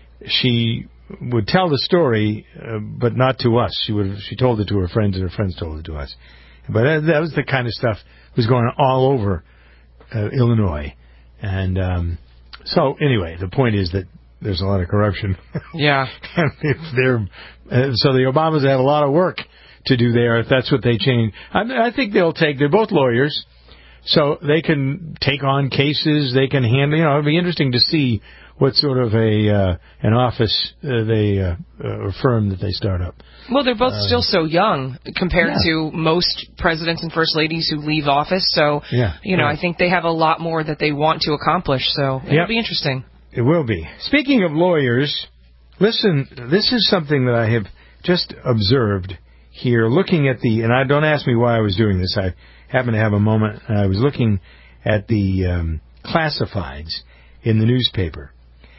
she would tell the story, uh, but not to us. She would. She told it to her friends, and her friends told it to us. But that, that was the kind of stuff that was going on all over uh, Illinois. And um, so, anyway, the point is that there's a lot of corruption. Yeah. and if they're, uh, so the Obamas have a lot of work to do there if that's what they change. I, I think they'll take, they're both lawyers, so they can take on cases, they can handle, you know, it'll be interesting to see what sort of a uh, an office uh, they uh, uh, or firm that they start up. Well, they're both uh, still so young compared yeah. to most presidents and first ladies who leave office. So, yeah, you know, right. I think they have a lot more that they want to accomplish. So it'll yep. be interesting. It will be. Speaking of lawyers, listen, this is something that I have just observed here, looking at the, and I don't ask me why I was doing this. I happened to have a moment, and I was looking at the um, classifieds in the newspaper.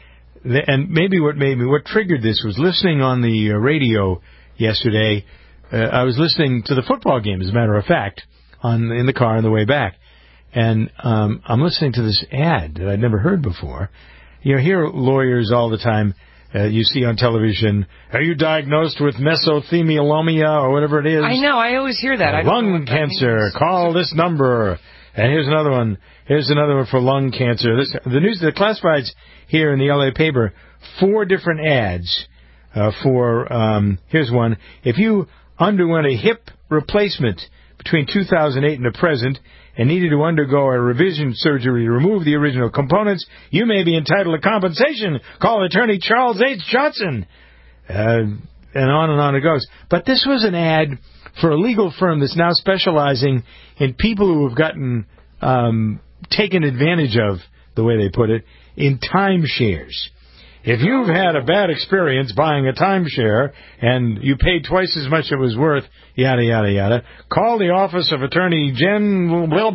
And maybe what made me, what triggered this was listening on the radio yesterday. Uh, I was listening to the football game, as a matter of fact, on in the car on the way back. And um, I'm listening to this ad that I'd never heard before. You know, hear lawyers all the time. Uh, you see on television, are you diagnosed with mesothelioma or whatever it is? I know, I always hear that. Uh, I don't lung know what cancer, call this number. And here's another one. Here's another one for lung cancer. This, the news, the classifieds here in the L A paper, four different ads uh, for, um, here's one. If you underwent a hip replacement between two thousand eight and the present and needed to undergo a revision surgery to remove the original components, you may be entitled to compensation. Call attorney Charles H. Johnson. Uh, and on and on it goes. But this was an ad for a legal firm that's now specializing in people who have gotten um, taken advantage of, the way they put it, in timeshares. If you've had a bad experience buying a timeshare and you paid twice as much it was worth, yada, yada, yada, call the office of Attorney Jen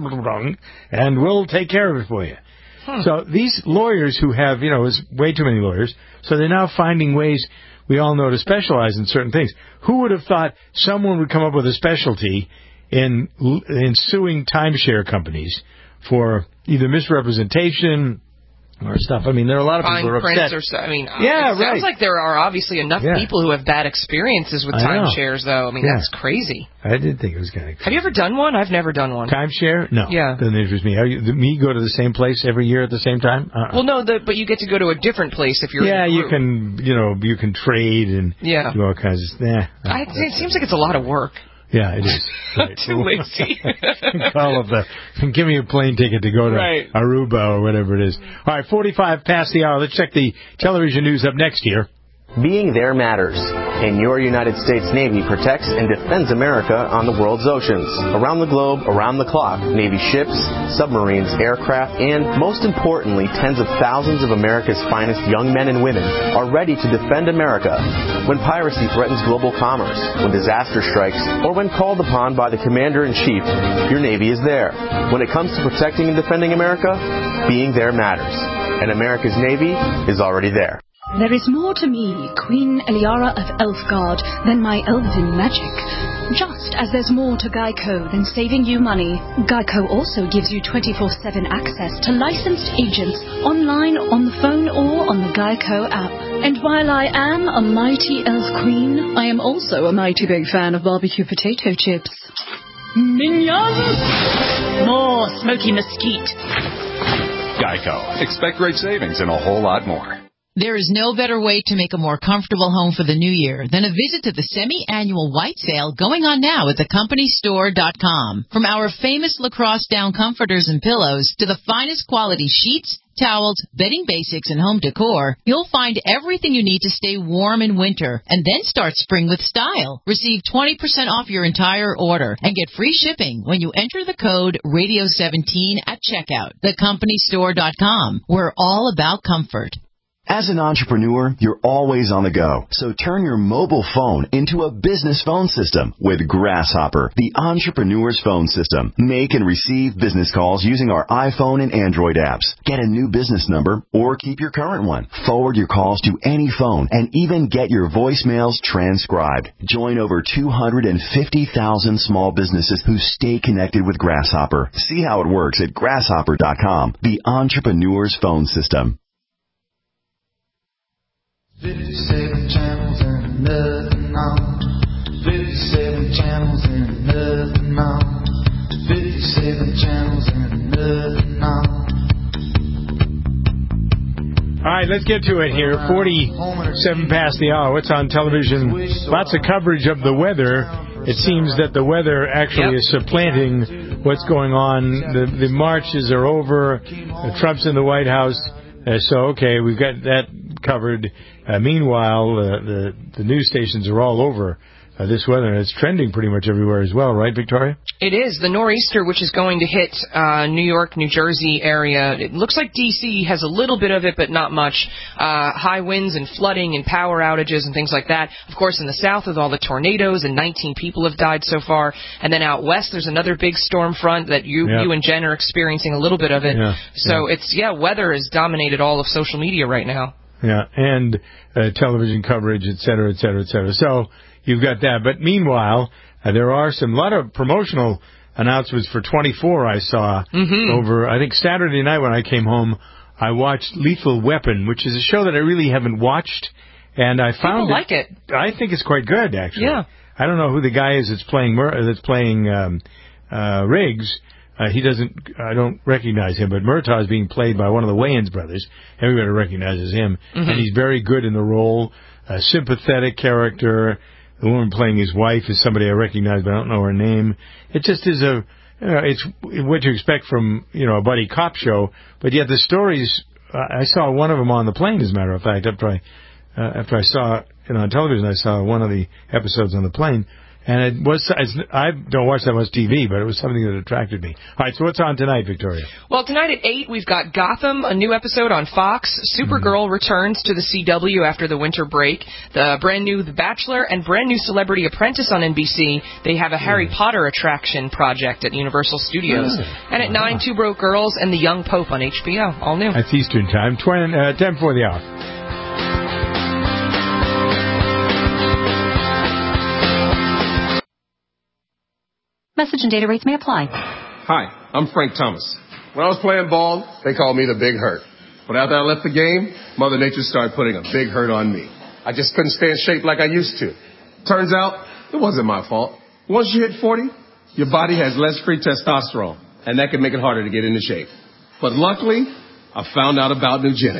and we'll take care of it for you. Huh. So these lawyers who have, you know, is way too many lawyers, so they're now finding ways, we all know, to specialize in certain things. Who would have thought someone would come up with a specialty in in suing timeshare companies for either misrepresentation or stuff? I mean, there are a lot of people who are upset. Or so, I mean, yeah, it right. sounds like there are obviously enough yeah. people who have bad experiences with timeshares, though. I mean, yeah. that's crazy. I did think it was kind of crazy. Have you ever done one? I've never done one. Timeshare? No. Yeah. Doesn't interest me. Are you, the, me go to the same place every year at the same time? Uh-uh. Well, no, the, but you get to go to a different place if you're yeah, in a you can, you know, you can trade and yeah. do all kinds of stuff. Nah, I, it seems like it's a lot of work. Yeah, it is. Right. Too lazy. Call up the, give me a plane ticket to go to right. Aruba or whatever it is. All right, forty-five past the hour. Let's check the television news up next here. Being there matters, and your United States Navy protects and defends America on the world's oceans. Around the globe, around the clock, Navy ships, submarines, aircraft, and, most importantly, tens of thousands of America's finest young men and women are ready to defend America when piracy threatens global commerce, when disaster strikes, or when called upon by the Commander-in-Chief. Your Navy is there. When it comes to protecting and defending America, being there matters, and America's Navy is already there. There is more to me, Queen Eliara of Elfgard, than my elven magic. Just as there's more to Geico than saving you money, Geico also gives you twenty-four seven access to licensed agents online, on the phone, or on the Geico app. And while I am a mighty elf queen, I am also a mighty big fan of barbecue potato chips. Minions! More smoky mesquite. Geico. Expect great savings and a whole lot more. There is no better way to make a more comfortable home for the new year than a visit to the semi-annual white sale going on now at the company store dot com. From our famous lacrosse down comforters and pillows to the finest quality sheets, towels, bedding basics, and home decor, you'll find everything you need to stay warm in winter and then start spring with style. Receive twenty percent off your entire order and get free shipping when you enter the code radio seventeen at checkout. the company store dot com. We're all about comfort. As an entrepreneur, you're always on the go. So turn your mobile phone into a business phone system with Grasshopper, the entrepreneur's phone system. Make and receive business calls using our iPhone and Android apps. Get a new business number or keep your current one. Forward your calls to any phone and even get your voicemails transcribed. Join over two hundred fifty thousand small businesses who stay connected with Grasshopper. See how it works at grasshopper dot com, the entrepreneur's phone system. fifty-seven channels and nothing on. fifty-seven channels and nothing on. fifty-seven channels and nothing on. All right, let's get to it here. forty-seven past the hour. What's on television? Lots of coverage of the weather. It seems that the weather actually yep. is supplanting what's going on. The, the marches are over. Trump's in the White House. Uh, so, okay, we've got that covered. Uh, meanwhile, uh, the the news stations are all over uh, this weather, and it's trending pretty much everywhere as well, right, Victoria? It is. The nor'easter, which is going to hit uh, New York, New Jersey area. It looks like D C has a little bit of it, but not much. Uh, high winds and flooding and power outages and things like that. Of course, in the south with all the tornadoes, and nineteen people have died so far. And then out west, there's another big storm front that you, yeah. you and Jen are experiencing a little bit of it. Yeah. So yeah. it's, yeah, weather has dominated all of social media right now. Yeah, and uh, television coverage, et cetera, et cetera, et cetera. So you've got that. But meanwhile, uh, there are some lot of promotional announcements for twenty-four I saw mm-hmm. over, I think, Saturday night when I came home. I watched Lethal Weapon, which is a show that I really haven't watched. And I found People like it. it. I think it's quite good, actually. Yeah. I don't know who the guy is that's playing, Mur- that's playing um, uh, Riggs. Uh, he doesn't, I don't recognize him, but Murtaugh is being played by one of the Wayans brothers. Everybody recognizes him. Mm-hmm. And he's very good in the role. A sympathetic character. The woman playing his wife is somebody I recognize, but I don't know her name. It just is a, you know, it's what you expect from, you know, a buddy cop show. But yet the stories, uh, I saw one of them on the plane, as a matter of fact, after I, uh, after I saw it you know, on television, I saw one of the episodes on the plane. And it was, it's, I don't watch that much T V, but it was something that attracted me. All right, so what's on tonight, Victoria? Well, tonight at eight, we've got Gotham, a new episode on Fox. Supergirl mm-hmm. returns to the C W after the winter break. The brand new The Bachelor and brand new Celebrity Apprentice on N B C. They have a Harry mm. Potter attraction project at Universal Studios. Mm. And at nine, Two Broke Girls and The Young Pope on H B O. All new. That's Eastern Time. twenty, uh, ten before the hour. Message and data rates may apply. Hi, I'm Frank Thomas. When I was playing ball, they called me the Big Hurt. But after I left the game, Mother Nature started putting a big hurt on me. I just couldn't stay in shape like I used to. Turns out, it wasn't my fault. Once you hit forty, your body has less free testosterone, and that can make it harder to get into shape. But luckily, I found out about Nugenics.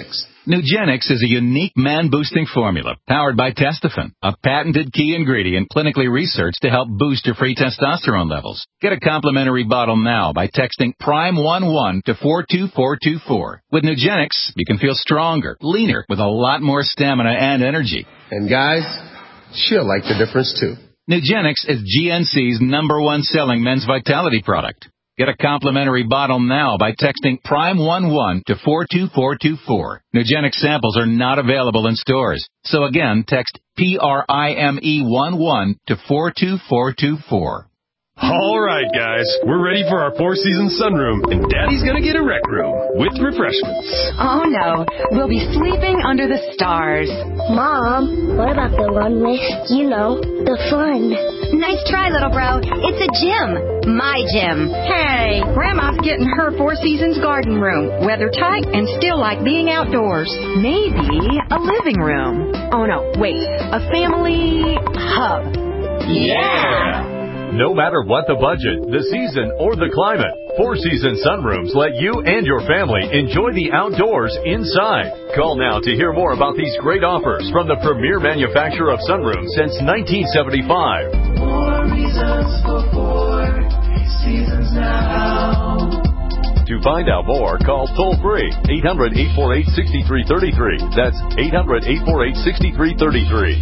Nugenix is a unique man-boosting formula powered by Testofen, a patented key ingredient clinically researched to help boost your free testosterone levels. Get a complimentary bottle now by texting prime one one to four two four two four. With Nugenix, you can feel stronger, leaner, with a lot more stamina and energy. And guys, she'll like the difference too. Nugenix is G N C's number one selling men's vitality product. Get a complimentary bottle now by texting prime one one to four two four two four. Nugenix samples are not available in stores. So again, text P R I M E one one to four two four two four. All right, guys, we're ready for our Four Seasons sunroom, and Daddy's gonna get a rec room with refreshments. Oh, no. We'll be sleeping under the stars. Mom, what about the one with, you know, the fun? Nice try, little bro. It's a gym. My gym. Hey, Grandma's getting her Four Seasons garden room. Weather tight and still like being outdoors. Maybe a living room. Oh, no, wait. A family hub. Yeah! No matter what the budget, the season, or the climate, Four Seasons Sunrooms let you and your family enjoy the outdoors inside. Call now to hear more about these great offers from the premier manufacturer of sunrooms since nineteen seventy-five. More reasons for Four Seasons now. To find out more, call toll-free eight hundred, eight four eight, six three three three. That's eight hundred, eight four eight, six three three three.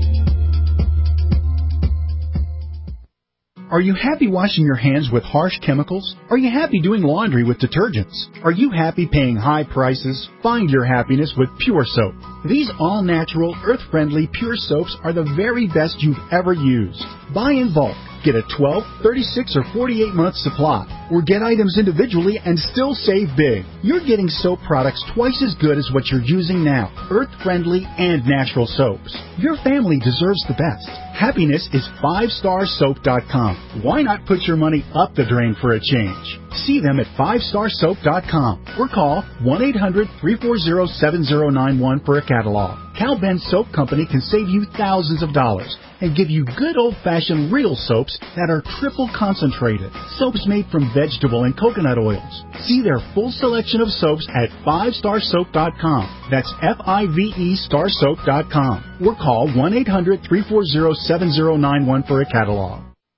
Are you happy washing your hands with harsh chemicals? Are you happy doing laundry with detergents? Are you happy paying high prices? Find your happiness with Pure Soap. These all-natural, earth-friendly Pure Soaps are the very best you've ever used. Buy in bulk. Get a twelve, thirty-six, or forty-eight month supply. Or get items individually and still save big. You're getting soap products twice as good as what you're using now. Earth-friendly and natural soaps. Your family deserves the best. Happiness is five star soap dot com. Why not put your money up the drain for a change? See them at five star soap dot com or call one eight hundred, three four zero, seven zero nine one for a catalog. Cal Ben Soap Company can save you thousands of dollars and give you good old-fashioned real soaps that are triple concentrated. Soaps made from vegetable and coconut oils. See their full selection of soaps at five star soap dot com. That's F I V E star soap dot com. Or call one eight hundred, three four zero, seven zero nine one for a catalog.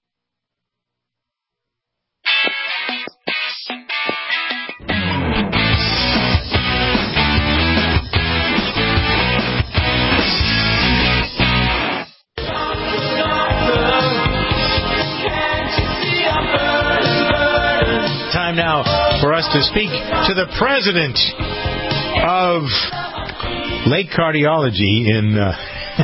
Time now for us to speak to the president of Lake Cardiology in uh,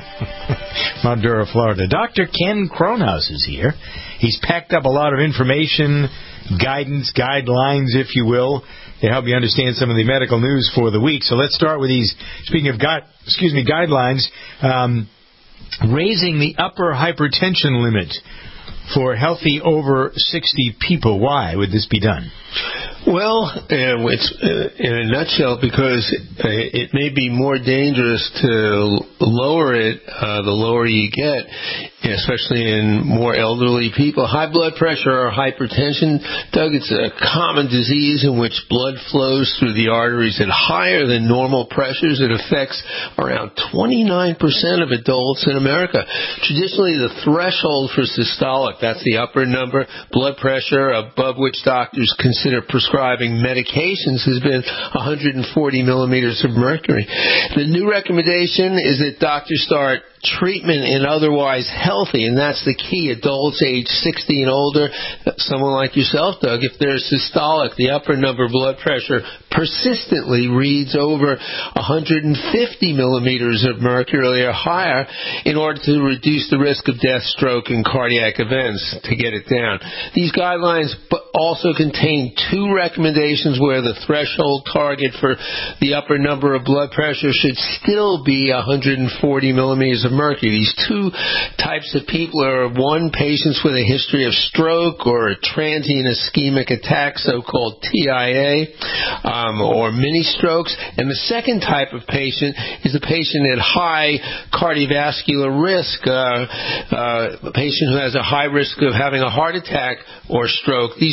Mount Dura, Florida. Doctor Ken Kronhaus is here. He's packed up a lot of information, guidance, guidelines, if you will, to help you understand some of the medical news for the week. So let's start with these, speaking of gui- excuse me, guidelines, um, raising the upper hypertension limit for healthy over sixty people. Why would this be done? Well, uh, it's uh, in a nutshell because uh, it may be more dangerous to lower it uh, the lower you get, especially in more elderly people. High blood pressure or hypertension, Doug, it's a common disease in which blood flows through the arteries at higher than normal pressures. It affects around twenty-nine percent of adults in America. Traditionally, the threshold for systolic, that's the upper number, blood pressure above which doctors consider prescribing medications, has been one hundred forty millimeters of mercury. The new recommendation is that doctors start treatment in otherwise healthy, and that's the key. Adults age sixty and older, someone like yourself, Doug, if they're systolic, the upper number blood pressure persistently reads over one hundred fifty millimeters of mercury or higher, in order to reduce the risk of death, stroke, and cardiac events, to get it down. These guidelines also contain two recommendations where the threshold target for the upper number of blood pressure should still be one hundred forty millimeters of mercury. These two types of people are, one, patients with a history of stroke or a transient ischemic attack, so-called T I A, um, or mini strokes. And the second type of patient is a patient at high cardiovascular risk, uh, uh, a patient who has a high risk of having a heart attack or stroke. These are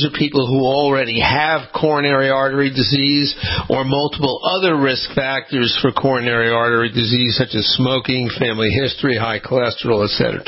are people who already have coronary artery disease or multiple other risk factors for coronary artery disease, such as smoking, family history, high cholesterol, et cetera.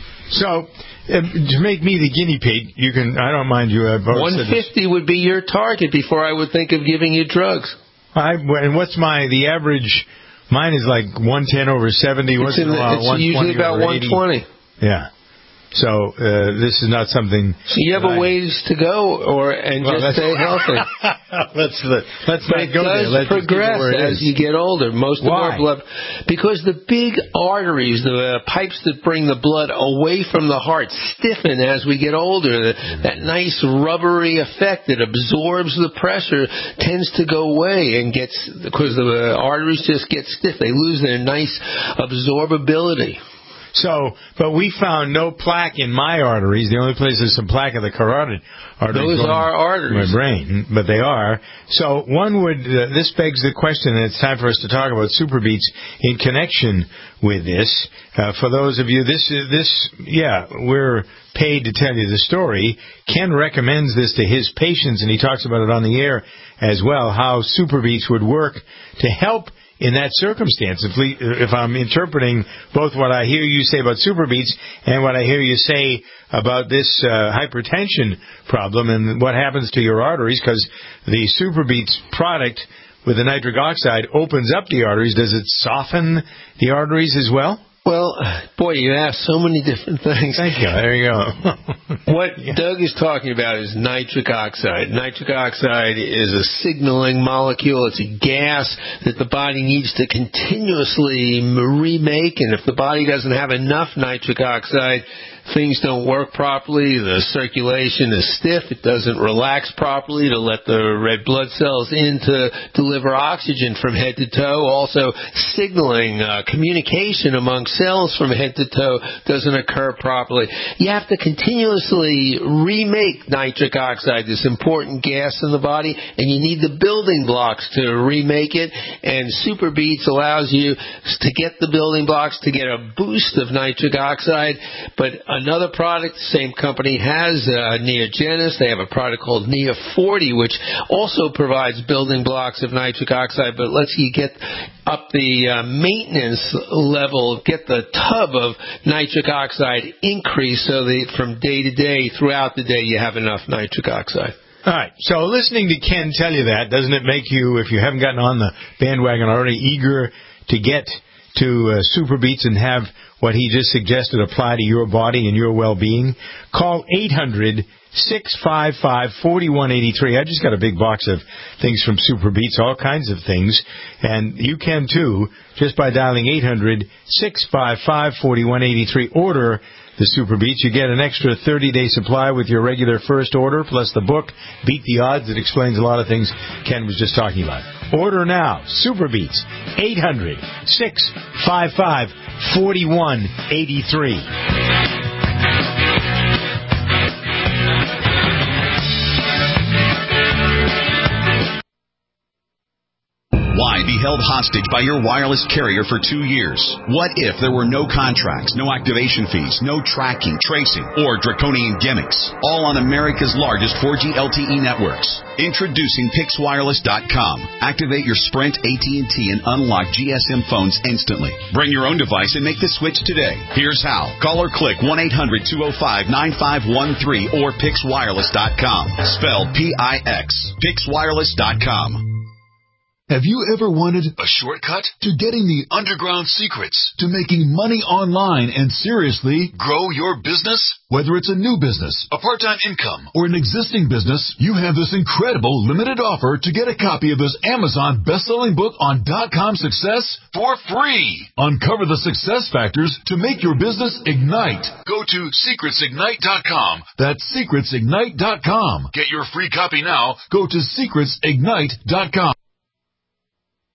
So, uh, to make me the guinea pig, you can. I don't mind you. Uh, one fifty would be your target before I would think of giving you drugs. I, and what's my the average? Mine is like one ten over seventy. It's, in the, it's usually about one twenty. Yeah. So uh, this is not something. So you have a I, ways to go, or and well, just stay healthy. let's let's but not go there. Let's let's progress as is. you get older. Most Why? of our blood, because the big arteries, the uh, pipes that bring the blood away from the heart, stiffen as we get older. The, that nice rubbery effect that absorbs the pressure tends to go away and gets because the uh, arteries just get stiff. They lose their nice absorbability. So, but we found no plaque in my arteries. The only place there's some plaque are the carotid arteries. Those are arteries. My brain, but they are. So one would, uh, this begs the question, and it's time for us to talk about SuperBeets in connection with this. Uh, for those of you, this is, this, yeah, we're paid to tell you the story. Ken recommends this to his patients, and he talks about it on the air as well, how SuperBeets would work to help in that circumstance. If, we, if I'm interpreting both what I hear you say about SuperBeets and what I hear you say about this uh, hypertension problem and what happens to your arteries, because the SuperBeets product with the nitric oxide opens up the arteries, does it soften the arteries as well? Well, boy, you asked so many different things. Thank you. There you go. What yeah. Doug is talking about is nitric oxide. Nitric oxide is a signaling molecule. It's a gas that the body needs to continuously remake, and if the body doesn't have enough nitric oxide, things don't work properly. The circulation is stiff. It doesn't relax properly to let the red blood cells in to deliver oxygen from head to toe. Also, signaling, uh, communication among cells from head to toe doesn't occur properly. You have to continuously remake nitric oxide, this important gas in the body, and you need the building blocks to remake it. And SuperBeets allows you to get the building blocks to get a boost of nitric oxide, but another product the same company has, uh, Neogenis. They have a product called Neo forty, which also provides building blocks of nitric oxide, but lets you get up the uh, maintenance level, get the tub of nitric oxide increase so that from day to day, throughout the day, you have enough nitric oxide. All right. So listening to Ken tell you that, doesn't it make you, if you haven't gotten on the bandwagon already, eager to get to uh, SuperBeets and have what he just suggested apply to your body and your well-being? Call eight hundred, six five five, four one eight three. I just got a big box of things from SuperBeets, all kinds of things, and you can too, just by dialing eight hundred, six five five, four one eight three. Order the SuperBeets. You get an extra thirty-day supply with your regular first order, plus the book, Beat the Odds, that explains a lot of things Ken was just talking about. Order now. SuperBeets, eight hundred, six five five, four one eight three. Why be held hostage by your wireless carrier for two years? What if there were no contracts, no activation fees, no tracking, tracing, or draconian gimmicks? All on America's largest four G L T E networks. Introducing Pix Wireless dot com. Activate your Sprint, A T and T, and unlock G S M phones instantly. Bring your own device and make the switch today. Here's how. Call or click one eight hundred, two oh five, nine five one three or Pix Wireless dot com. Spelled P I X. Pix Wireless dot com. Have you ever wanted a shortcut to getting the underground secrets to making money online and seriously grow your business? Whether it's a new business, a part-time income, or an existing business, you have this incredible limited offer to get a copy of this Amazon best-selling book on dot-com success for free. Uncover the success factors to make your business ignite. Go to secrets ignite dot com. That's secrets ignite dot com. Get your free copy now. Go to secrets ignite dot com.